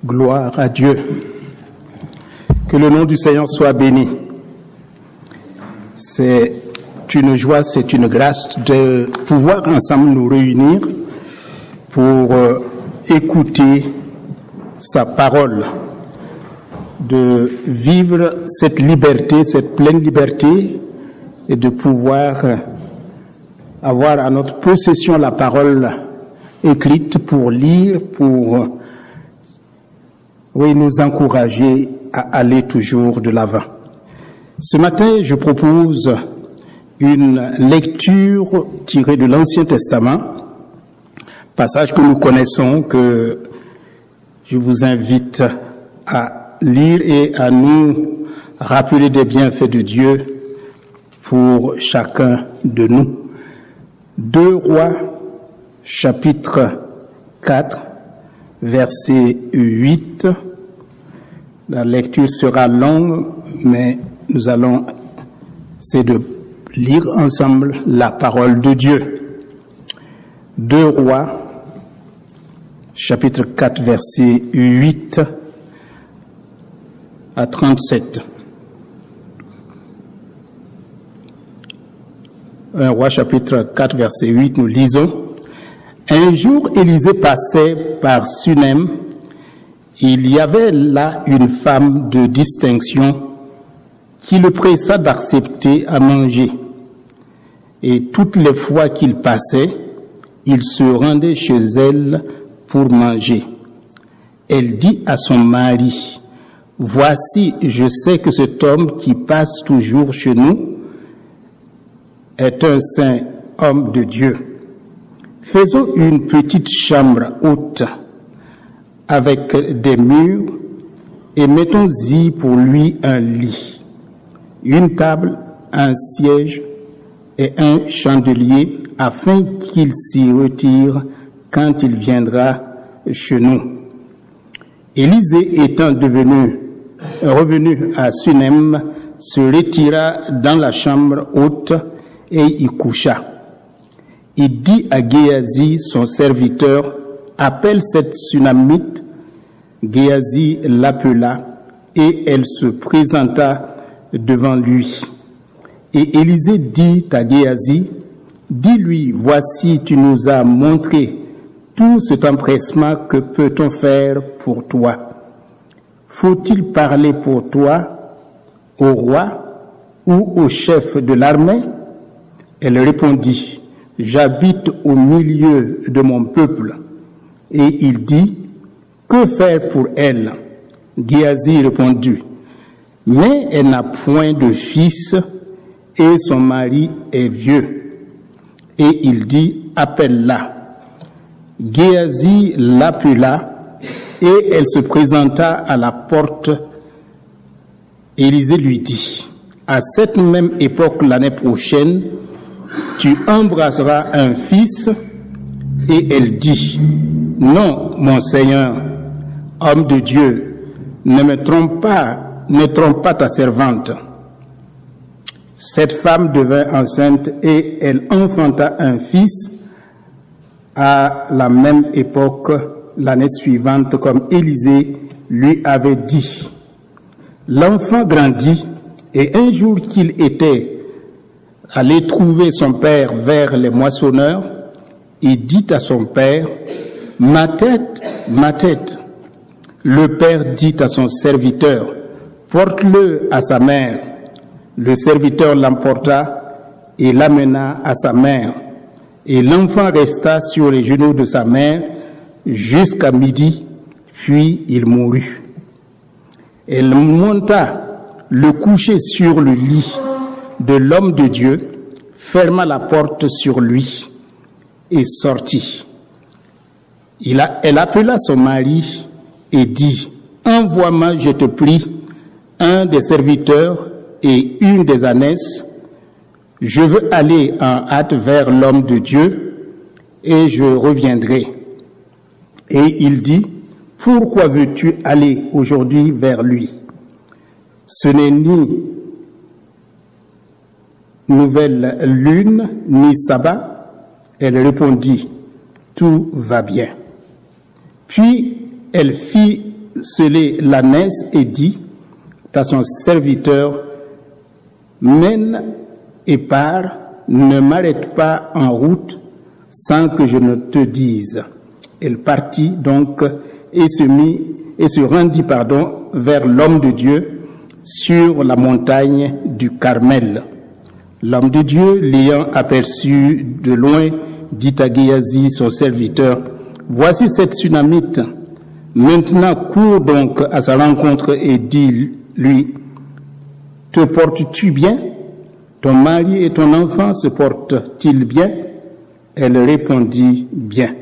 Gloire à Dieu. Que le nom du Seigneur soit béni. C'est une joie, c'est une grâce de pouvoir ensemble nous réunir pour écouter sa parole, de vivre cette liberté, cette pleine liberté, et de pouvoir avoir à notre possession la parole écrite pour lire, pour nous encourager à aller toujours de l'avant. Ce matin, je propose une lecture tirée de l'Ancien Testament, passage que nous connaissons, que je vous invite à lire et à nous rappeler des bienfaits de Dieu pour chacun de nous. 2 Rois, chapitre 4, verset 8. La lecture sera longue, mais nous allons essayer de lire ensemble la parole de Dieu. 2 Rois, chapitre 4, verset 8 à 37. 1 Roi, chapitre 4, verset 8, nous lisons. Un jour, Élisée passait par Sunem. Il y avait là une femme de distinction qui le pressa d'accepter à manger. Et toutes les fois qu'il passait, il se rendait chez elle pour manger. Elle dit à son mari, « Voici, je sais que cet homme qui passe toujours chez nous est un saint homme de Dieu. Faisons une petite chambre haute avec des murs et mettons-y pour lui un lit, une table, un siège et un chandelier afin qu'il s'y retire quand il viendra chez nous. » Élisée étant revenu à Sunem, se retira dans la chambre haute et y coucha. Il dit à Géasi, son serviteur, « Appelle cette Sunamite. » Géasi l'appela et elle se présenta devant lui. Et Élisée dit à Géasi, « Dis-lui, voici, tu nous as montré tout cet empressement, que peut-on faire pour toi? Faut-il parler pour toi au roi ou au chef de l'armée? » Elle répondit, « J'habite au milieu de mon peuple. » Et il dit, « Que faire pour elle? » Géasi répondit, « Mais elle n'a point de fils et son mari est vieux. » Et il dit, « Appelle-la. » Géasi l'appela et elle se présenta à la porte. Élisée lui dit, « À cette même époque l'année prochaine, tu embrasseras un fils. » Et elle dit, « Non, mon Seigneur, homme de Dieu, ne trompe pas ta servante. » Cette femme devint enceinte et elle enfanta un fils à la même époque, l'année suivante, comme Élisée lui avait dit. L'enfant grandit et un jour qu'il était allé trouver son père vers les moissonneurs, il dit à son père, « Ma tête, ma tête. » Le père dit à son serviteur, « Porte-le à sa mère. » Le serviteur l'emporta et l'amena à sa mère. Et l'enfant resta sur les genoux de sa mère jusqu'à midi, puis il mourut. Elle monta le coucher sur le lit de l'homme de Dieu, ferma la porte sur lui et sortit. Elle appela son mari et dit, « Envoie-moi, je te prie, un des serviteurs et une des ânesses. Je veux aller en hâte vers l'homme de Dieu et je reviendrai. » Et il dit, « Pourquoi veux-tu aller aujourd'hui vers lui? Ce n'est ni nouvelle lune, ni sabbat. » Elle répondit, « Tout va bien. » Puis elle fit scellé l'ânesse et dit à son serviteur, mène et pars, ne m'arrête pas en route sans que je ne te dise. Elle partit donc et se rendit vers l'homme de Dieu sur la montagne du Carmel. L'homme de Dieu, l'ayant aperçu de loin, dit à Géasi, son serviteur, voici cette Sunamite. Maintenant cours donc à sa rencontre et dis-lui, te portes-tu bien? Ton mari et ton enfant se portent-ils bien? Elle répondit, bien.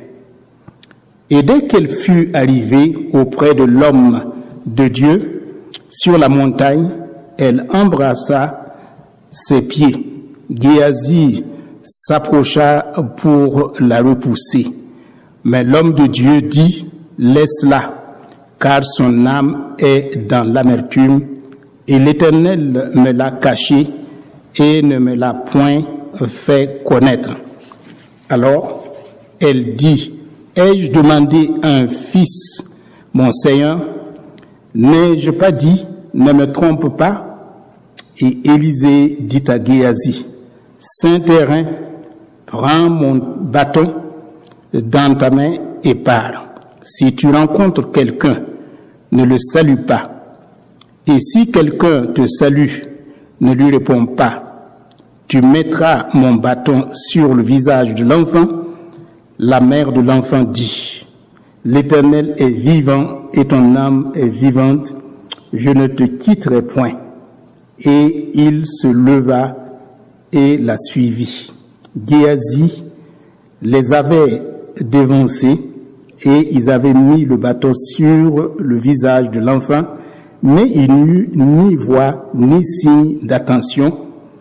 Et dès qu'elle fut arrivée auprès de l'homme de Dieu sur la montagne, elle embrassa ses pieds. Géasi s'approcha pour la repousser. Mais l'homme de Dieu dit, laisse-la, car son âme est dans l'amertume, et l'Éternel me l'a cachée et ne me l'a point fait connaître. Alors, elle dit, ai-je demandé un fils, mon Seigneur? N'ai-je pas dit, ne me trompe pas? Et Élisée dit à Géasi, Saint-Terrain, prends mon bâton dans ta main et pars. Si tu rencontres quelqu'un, ne le salue pas. Et si quelqu'un te salue, ne lui réponds pas. Tu mettras mon bâton sur le visage de l'enfant. La mère de l'enfant dit, l'Éternel est vivant et ton âme est vivante. Je ne te quitterai point. Et il se leva et la suivit. Géasi les avait dévancés et ils avaient mis le bâton sur le visage de l'enfant, mais il n'eut ni voix ni signe d'attention.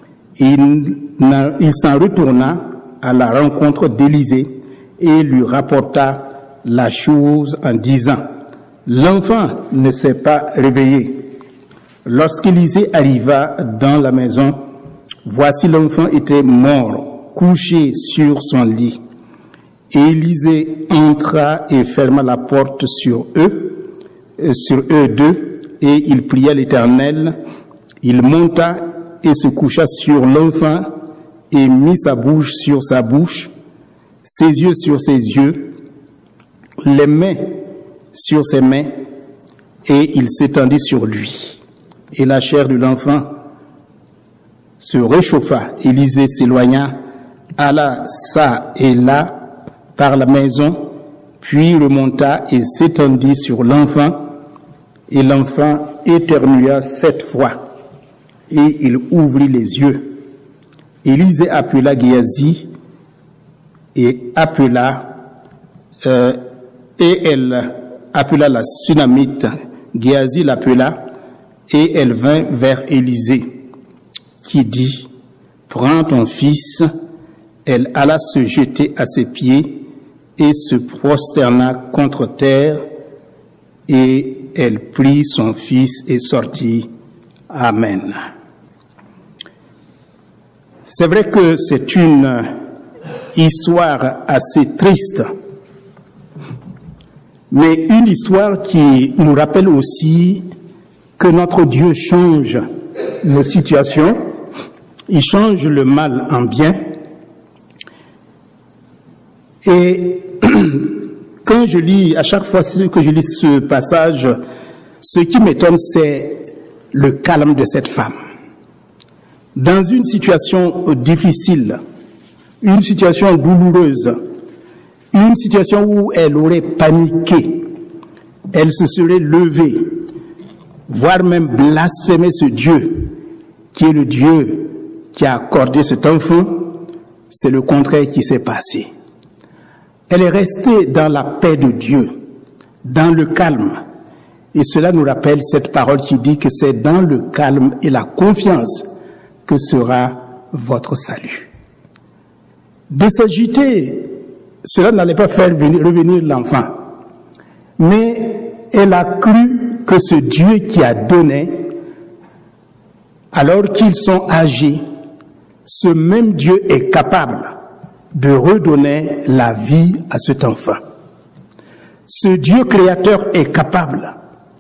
Il s'en retourna à la rencontre d'Élisée et lui rapporta la chose en disant, l'enfant ne s'est pas réveillé. Lorsqu'Élisée arriva dans la maison, voici l'enfant était mort, couché sur son lit. Et Élisée entra et ferma la porte sur eux deux, et il pria l'Éternel. Il monta et se coucha sur l'enfant et mit sa bouche sur sa bouche, ses yeux sur ses yeux, les mains sur ses mains, et il s'étendit sur lui. Et la chair de l'enfant se réchauffa. Élisée s'éloigna, alla çà et là par la maison, puis remonta et s'étendit sur l'enfant, et l'enfant éternua 7 fois, et il ouvrit les yeux. Élisée appela Géasi, et elle appela la Sunamite. Géasi l'appela, et elle vint vers Élisée, qui dit, prends ton fils. Elle alla se jeter à ses pieds et se prosterna contre terre, et elle prit son fils et sortit. Amen. C'est vrai que c'est une histoire assez triste, mais une histoire qui nous rappelle aussi que notre Dieu change nos situations, il change le mal en bien. Et quand je lis, à chaque fois que je lis ce passage, ce qui m'étonne, c'est le calme de cette femme. Dans une situation difficile, une situation douloureuse, une situation où elle aurait paniqué, elle se serait levée, voire même blasphémé ce Dieu, qui est le Dieu qui a accordé cet enfant, c'est le contraire qui s'est passé. Elle est restée dans la paix de Dieu, dans le calme. Et cela nous rappelle cette parole qui dit que c'est dans le calme et la confiance que sera votre salut. De s'agiter, cela n'allait pas faire revenir l'enfant. Mais elle a cru que ce Dieu qui a donné, alors qu'ils sont âgés, ce même Dieu est capable de redonner la vie à cet enfant. Ce Dieu créateur est capable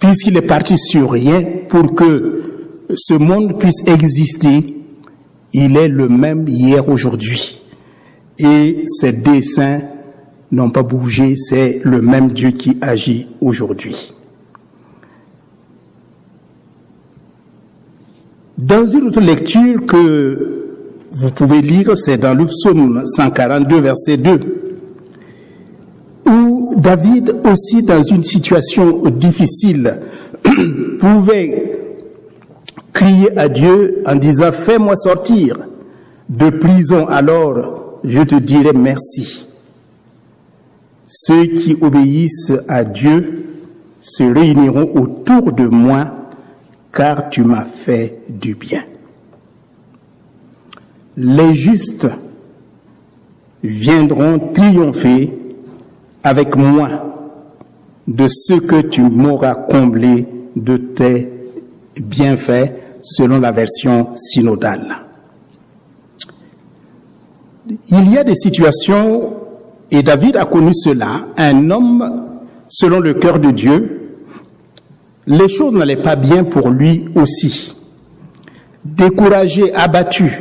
puisqu'il est parti sur rien pour que ce monde puisse exister, il est le même hier, aujourd'hui. Et ses desseins n'ont pas bougé, c'est le même Dieu qui agit aujourd'hui. Dans une autre lecture que vous pouvez lire, c'est dans le psaume 142, verset 2, où David, aussi dans une situation difficile, pouvait crier à Dieu en disant « Fais-moi sortir de prison, alors je te dirai merci. » Ceux qui obéissent à Dieu se réuniront autour de moi, car tu m'as fait du bien. Les justes viendront triompher avec moi de ce que tu m'auras comblé de tes bienfaits, selon la version synodale. Il y a des situations, et David a connu cela, un homme selon le cœur de Dieu, les choses n'allaient pas bien pour lui aussi. Découragé, abattu,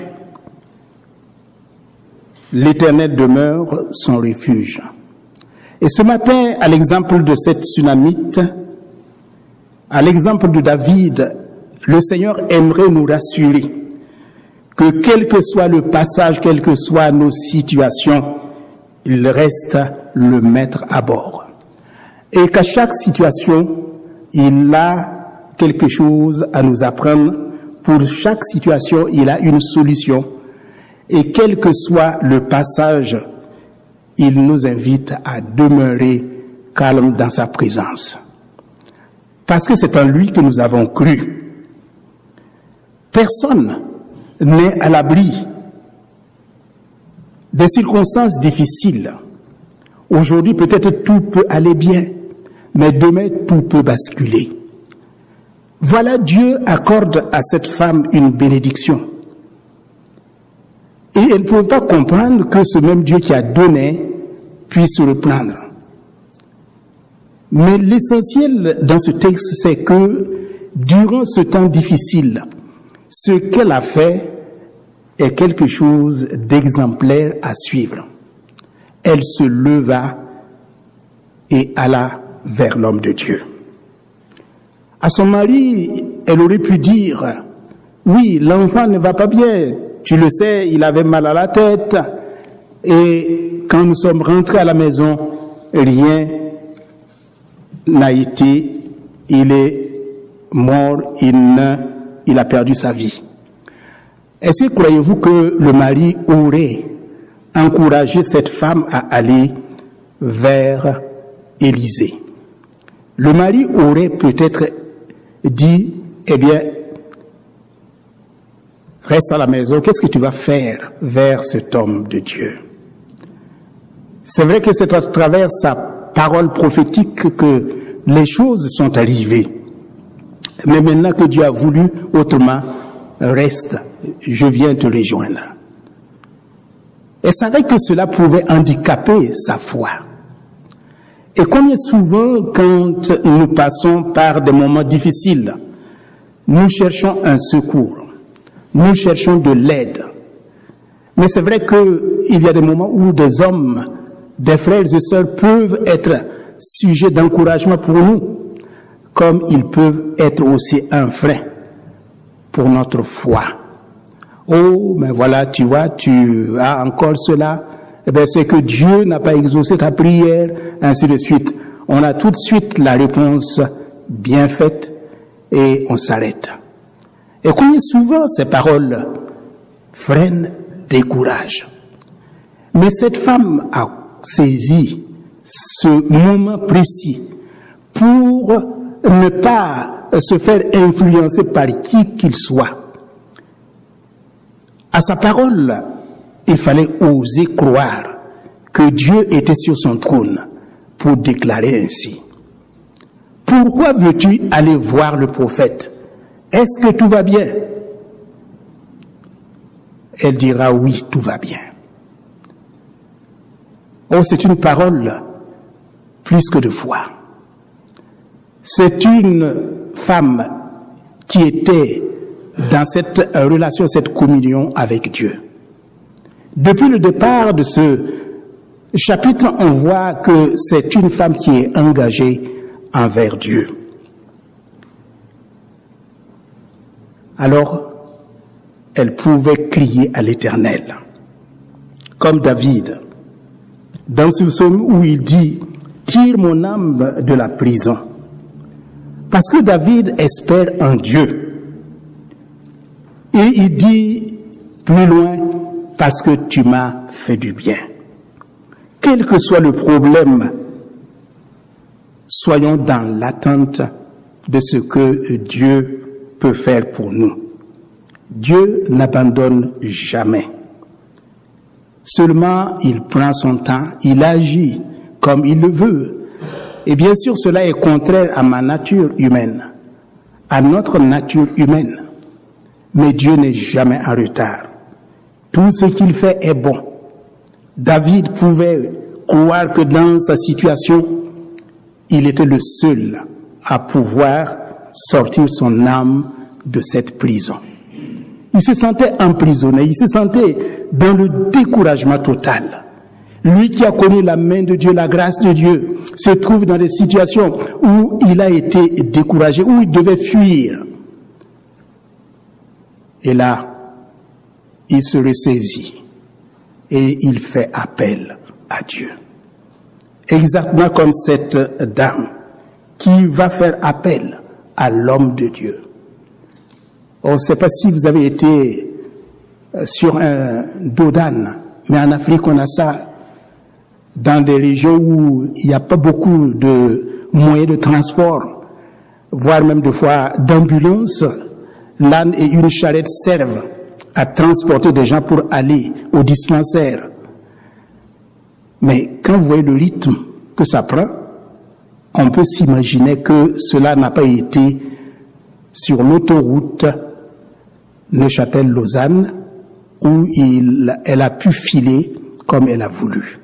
l'Éternel demeure son refuge. Et ce matin, à l'exemple de cette Sunamite, à l'exemple de David, le Seigneur aimerait nous rassurer que quel que soit le passage, quelles que soient nos situations, il reste le maître à bord. Et qu'à chaque situation, il a quelque chose à nous apprendre. Pour chaque situation, il a une solution. Et quel que soit le passage, il nous invite à demeurer calme dans sa présence. Parce que c'est en lui que nous avons cru. Personne n'est à l'abri des circonstances difficiles. Aujourd'hui, peut-être tout peut aller bien, mais demain, tout peut basculer. Voilà, Dieu accorde à cette femme une bénédiction. Et elle ne pouvait pas comprendre que ce même Dieu qui a donné puisse se reprendre. Mais l'essentiel dans ce texte, c'est que durant ce temps difficile, ce qu'elle a fait est quelque chose d'exemplaire à suivre. Elle se leva et alla vers l'homme de Dieu. À son mari, elle aurait pu dire, oui, l'enfant ne va pas bien, tu le sais, il avait mal à la tête, et quand nous sommes rentrés à la maison, rien n'a été, il est mort, il a perdu sa vie. Est-ce que croyez-vous que le mari aurait encouragé cette femme à aller vers Élisée? Le mari aurait peut-être dit, eh bien, reste à la maison, qu'est-ce que tu vas faire vers cet homme de Dieu? C'est vrai que c'est à travers sa parole prophétique que les choses sont arrivées. Mais maintenant que Dieu a voulu autrement, reste, je viens te rejoindre. Et c'est vrai que cela pouvait handicaper sa foi. Et combien souvent, quand nous passons par des moments difficiles, nous cherchons un secours, nous cherchons de l'aide. Mais c'est vrai qu'il y a des moments où des hommes, des frères et sœurs peuvent être sujets d'encouragement pour nous, comme ils peuvent être aussi un frein pour notre foi. Oh, mais voilà, tu vois, tu as encore cela. Eh bien, c'est que Dieu n'a pas exaucé ta prière, ainsi de suite. On a tout de suite la réponse bien faite et on s'arrête. Et combien souvent ces paroles freinent, découragent. Mais cette femme a saisi ce moment précis pour ne pas se faire influencer par qui qu'il soit. À sa parole, il fallait oser croire que Dieu était sur son trône pour déclarer ainsi. Pourquoi veux-tu aller voir le prophète? Est-ce que tout va bien? Elle dira oui, tout va bien. Oh, c'est une parole plus que de foi. C'est une femme qui était dans cette relation, cette communion avec Dieu. Depuis le départ de ce chapitre, on voit que c'est une femme qui est engagée envers Dieu. Alors, elle pouvait crier à l'Éternel, comme David, dans ce psaume où il dit « Tire mon âme de la prison ». Parce que David espère en Dieu. Et il dit plus loin, parce que tu m'as fait du bien. Quel que soit le problème, soyons dans l'attente de ce que Dieu peut faire pour nous. Dieu n'abandonne jamais. Seulement, il prend son temps, il agit comme il le veut. Et bien sûr, cela est contraire à ma nature humaine, à notre nature humaine. Mais Dieu n'est jamais en retard. Tout ce qu'il fait est bon. David pouvait croire que dans sa situation, il était le seul à pouvoir sortir son âme de cette prison. Il se sentait emprisonné, il se sentait dans le découragement total. Lui qui a connu la main de Dieu, la grâce de Dieu, se trouve dans des situations où il a été découragé, où il devait fuir. Et là, il se ressaisit et il fait appel à Dieu. Exactement comme cette dame qui va faire appel à l'homme de Dieu. On ne sait pas si vous avez été sur un dos d'âne, mais en Afrique on a ça dans des régions où il n'y a pas beaucoup de moyens de transport, voire même des fois d'ambulance. L'âne et une charrette servent à transporter des gens pour aller au dispensaire. Mais quand vous voyez le rythme que ça prend, on peut s'imaginer que cela n'a pas été sur l'autoroute Neuchâtel-Lausanne où elle a pu filer comme elle a voulu.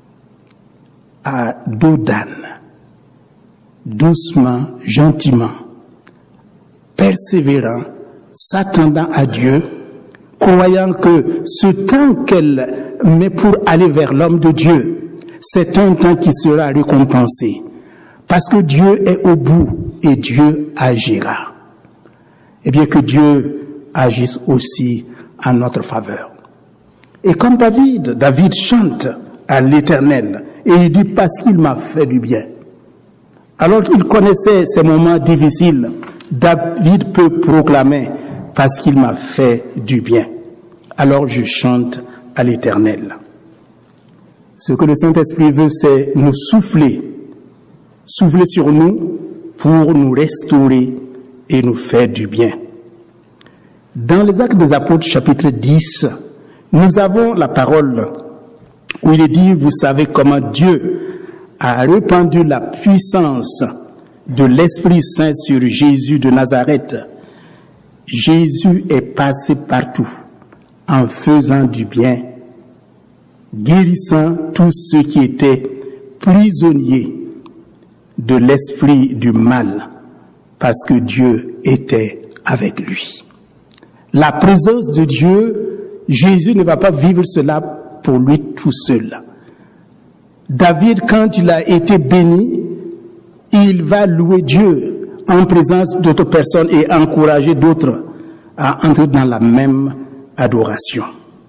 À dos d'âne, doucement, gentiment, persévérant, s'attendant à Dieu, croyant que ce temps qu'elle met pour aller vers l'homme de Dieu, c'est un temps qui sera récompensé. Parce que Dieu est au bout et Dieu agira. Et bien que Dieu agisse aussi en notre faveur. Et comme David chante à l'Éternel et il dit parce qu'il m'a fait du bien. Alors qu'il connaissait ces moments difficiles, David peut proclamer parce qu'il m'a fait du bien. Alors je chante à l'Éternel. Ce que le Saint-Esprit veut, c'est nous souffler sur nous pour nous restaurer et nous faire du bien. Dans les Actes des Apôtres, chapitre 10, nous avons la parole où il est dit, vous savez comment Dieu a répandu la puissance de l'Esprit Saint sur Jésus de Nazareth. Jésus est passé partout en faisant du bien, guérissant tous ceux qui étaient prisonniers de l'esprit du mal, parce que Dieu était avec lui. La présence de Dieu, Jésus ne va pas vivre cela pour lui tout seul. David, quand il a été béni, il va louer Dieu en présence d'autres personnes et encourager d'autres à entrer dans la même adoration.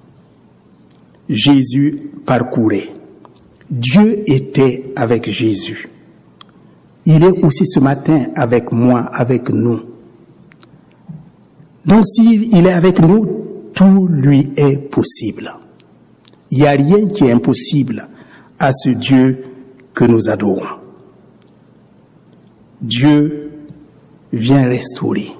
Jésus parcourait. Dieu était avec Jésus. Il est aussi ce matin avec moi, avec nous. Donc s'il est avec nous, tout lui est possible. Il n'y a rien qui est impossible à ce Dieu que nous adorons. Dieu vient restaurer.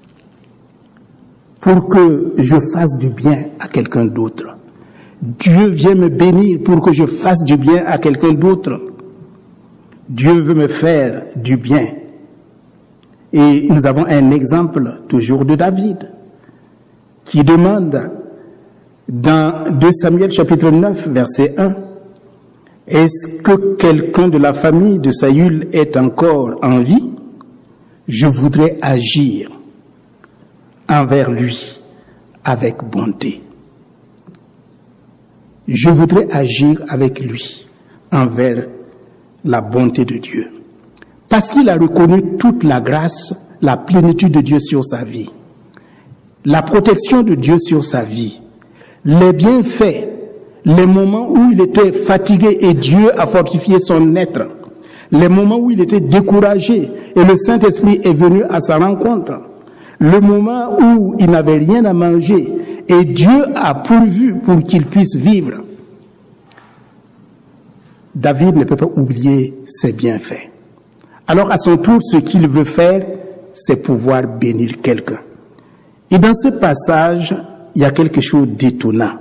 Pour que je fasse du bien à quelqu'un d'autre. Dieu vient me bénir pour que je fasse du bien à quelqu'un d'autre. Dieu veut me faire du bien. Et nous avons un exemple toujours de David qui demande dans 2 Samuel chapitre 9 verset 1, est-ce que quelqu'un de la famille de Saül est encore en vie? je voudrais agir envers lui avec bonté. Je voudrais agir avec lui envers la bonté de Dieu. Parce qu'il a reconnu toute la grâce, la plénitude de Dieu sur sa vie, la protection de Dieu sur sa vie, les bienfaits, les moments où il était fatigué et Dieu a fortifié son être, les moments où il était découragé et le Saint-Esprit est venu à sa rencontre, le moment où il n'avait rien à manger et Dieu a pourvu pour qu'il puisse vivre. David ne peut pas oublier ses bienfaits. Alors à son tour, ce qu'il veut faire, c'est pouvoir bénir quelqu'un. Et dans ce passage, il y a quelque chose d'étonnant.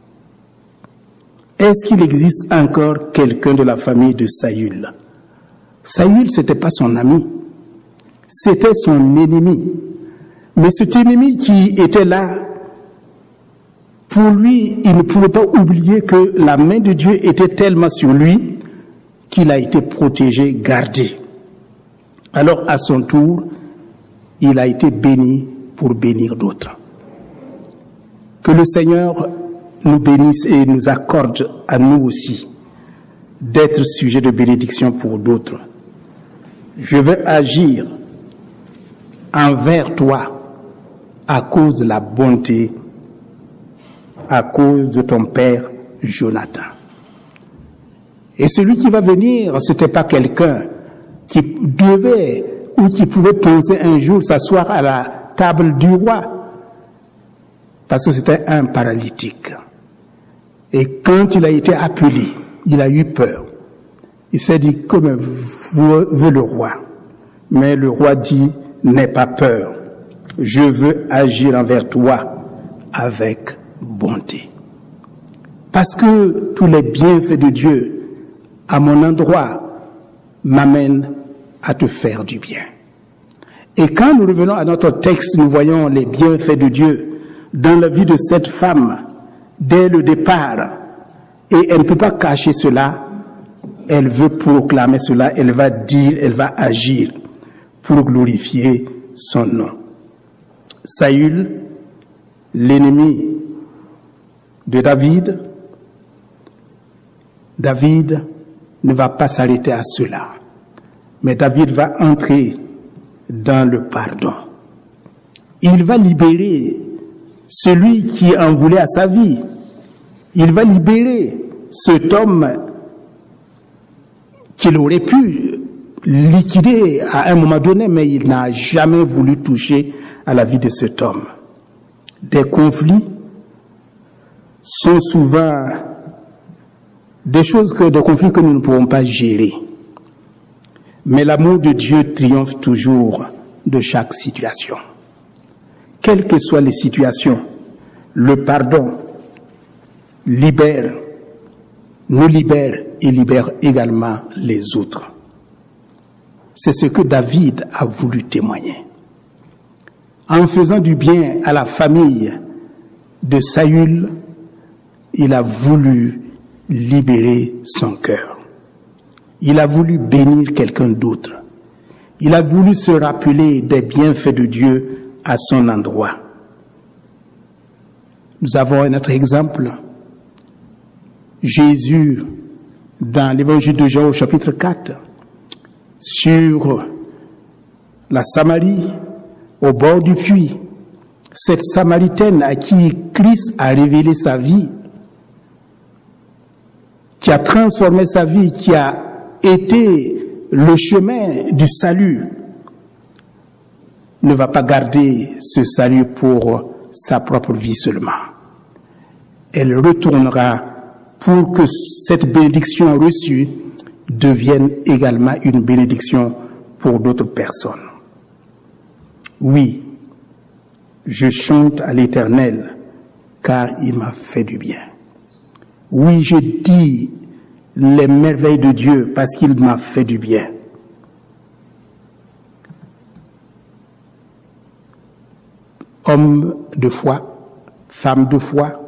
Est-ce qu'il existe encore quelqu'un de la famille de Saül? Saül, c'était pas son ami, c'était son ennemi. Mais cet ennemi qui était là, pour lui, il ne pouvait pas oublier que la main de Dieu était tellement sur lui qu'il a été protégé, gardé. Alors, à son tour, il a été béni pour bénir d'autres. Que le Seigneur nous bénisse et nous accorde à nous aussi d'être sujet de bénédiction pour d'autres. Je veux agir envers toi à cause de la bonté, à cause de ton père Jonathan. Et celui qui va venir, c'était pas quelqu'un qui devait ou qui pouvait penser un jour s'asseoir à la table du roi, parce que c'était un paralytique. Et quand il a été appelé, il a eu peur. Il s'est dit, comme veut le roi. Mais le roi dit, n'aie pas peur. Je veux agir envers toi avec bonté. Parce que tous les bienfaits de Dieu à mon endroit m'amènent à te faire du bien. Et quand nous revenons à notre texte, nous voyons les bienfaits de Dieu dans la vie de cette femme dès le départ. Et elle ne peut pas cacher cela. Elle veut proclamer cela. Elle va dire, elle va agir pour glorifier son nom. Saül, l'ennemi de David ne va pas s'arrêter à cela. Mais David va entrer dans le pardon. Il va libérer celui qui en voulait à sa vie. Il va libérer cet homme qu'il aurait pu liquider à un moment donné, mais il n'a jamais voulu toucher à la vie de cet homme. Des conflits sont souvent des conflits que nous ne pouvons pas gérer. Mais l'amour de Dieu triomphe toujours de chaque situation. Quelles que soient les situations, le pardon libère, nous libère et libère également les autres. C'est ce que David a voulu témoigner. En faisant du bien à la famille de Saül, il a voulu libérer son cœur. Il a voulu bénir quelqu'un d'autre. Il a voulu se rappeler des bienfaits de Dieu à son endroit. Nous avons un autre exemple. Jésus, dans l'évangile de Jean au chapitre 4, sur la Samarie, au bord du puits, cette Samaritaine à qui Christ a révélé sa vie, qui a transformé sa vie, qui a été le chemin du salut, ne va pas garder ce salut pour sa propre vie seulement. Elle retournera pour que cette bénédiction reçue devienne également une bénédiction pour d'autres personnes. Oui, je chante à l'Éternel, car il m'a fait du bien. Oui, je dis les merveilles de Dieu, parce qu'il m'a fait du bien. Homme de foi, femme de foi,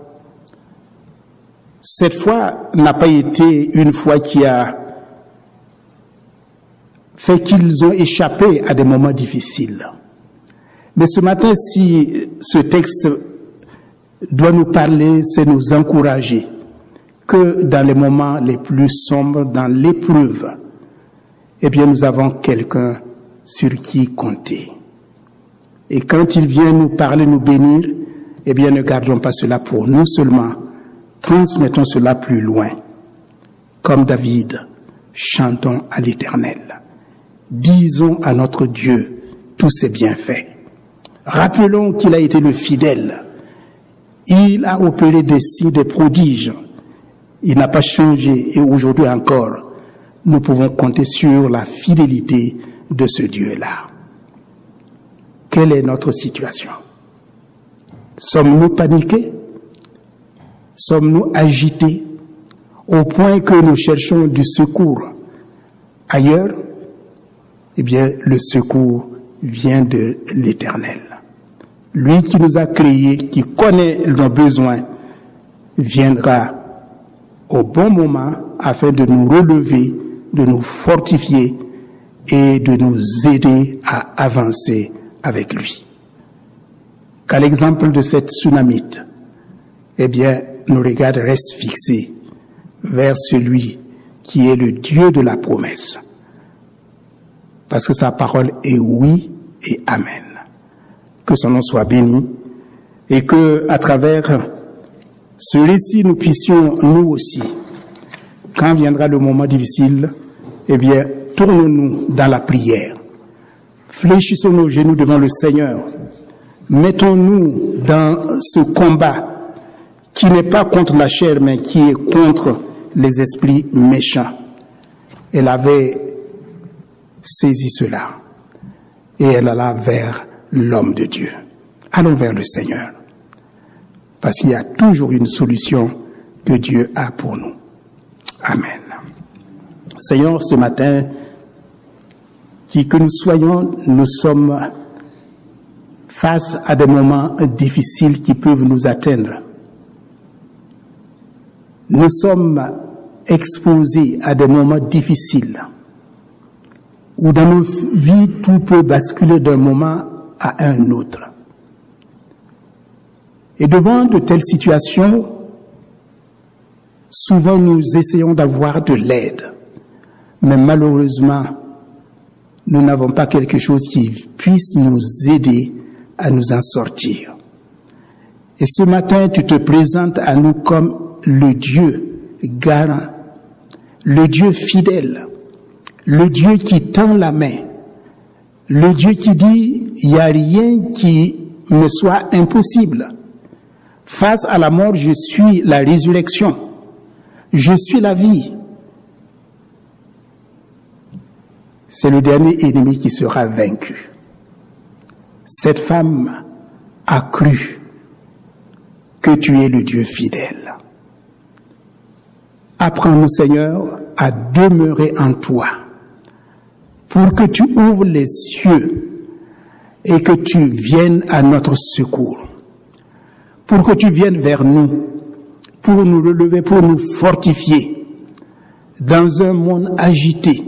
cette foi n'a pas été une foi qui a fait qu'ils ont échappé à des moments difficiles. Mais ce matin, si ce texte doit nous parler, c'est nous encourager que dans les moments les plus sombres, dans l'épreuve, eh bien, nous avons quelqu'un sur qui compter. Et quand il vient nous parler, nous bénir, eh bien, ne gardons pas cela pour nous seulement, transmettons cela plus loin. Comme David, chantons à l'Éternel. Disons à notre Dieu tous ses bienfaits. Rappelons qu'il a été le fidèle. Il a opéré des signes, des prodiges. Il n'a pas changé et aujourd'hui encore, nous pouvons compter sur la fidélité de ce Dieu-là. Quelle est notre situation? Sommes-nous paniqués? Sommes-nous agités au point que nous cherchons du secours ailleurs? Eh bien, le secours vient de l'Éternel. Lui qui nous a créés, qui connaît nos besoins, viendra au bon moment afin de nous relever, de nous fortifier et de nous aider à avancer avec lui. Qu'à l'exemple de cette tsunamite, eh bien, nos regards restent fixés vers celui qui est le Dieu de la promesse. Parce que sa parole est oui et amen. Que son nom soit béni et que, à travers ce récit, nous puissions, nous aussi, quand viendra le moment difficile, eh bien, tournons-nous dans la prière. Fléchissons nos genoux devant le Seigneur. Mettons-nous dans ce combat qui n'est pas contre la chair, mais qui est contre les esprits méchants. Elle avait saisi cela et elle alla vers l'homme de Dieu. Allons vers le Seigneur, parce qu'il y a toujours une solution que Dieu a pour nous. Amen. Seigneur, ce matin, qui que nous soyons, nous sommes face à des moments difficiles qui peuvent nous atteindre. Nous sommes exposés à des moments difficiles où dans nos vies, tout peut basculer d'un moment à un autre. Et devant de telles situations, souvent nous essayons d'avoir de l'aide, mais malheureusement, nous n'avons pas quelque chose qui puisse nous aider à nous en sortir. Et ce matin, tu te présentes à nous comme le Dieu garant, le Dieu fidèle, le Dieu qui tend la main, le Dieu qui dit, il n'y a rien qui me soit impossible. Face à la mort, je suis la résurrection. Je suis la vie. C'est le dernier ennemi qui sera vaincu. Cette femme a cru que tu es le Dieu fidèle. Apprends-nous, Seigneur, à demeurer en toi, pour que tu ouvres les cieux et que tu viennes à notre secours, pour que tu viennes vers nous, pour nous relever, pour nous fortifier dans un monde agité,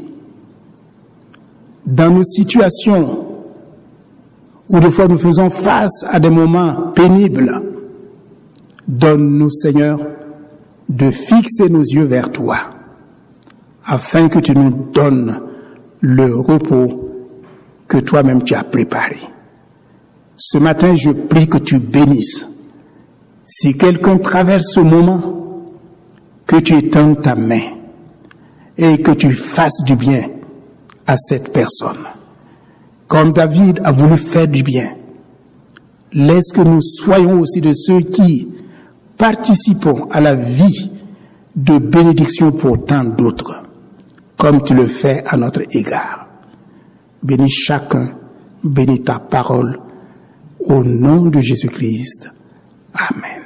dans nos situations où des fois nous faisons face à des moments pénibles. Donne-nous, Seigneur, de fixer nos yeux vers toi, afin que tu nous donnes le repos que toi-même tu as préparé. Ce matin, je prie que tu bénisses. Si quelqu'un traverse ce moment, que tu étendes ta main et que tu fasses du bien à cette personne. Comme David a voulu faire du bien, laisse que nous soyons aussi de ceux qui participons à la vie de bénédiction pour tant d'autres, comme tu le fais à notre égard. Bénis chacun, bénis ta parole, au nom de Jésus-Christ. Amen.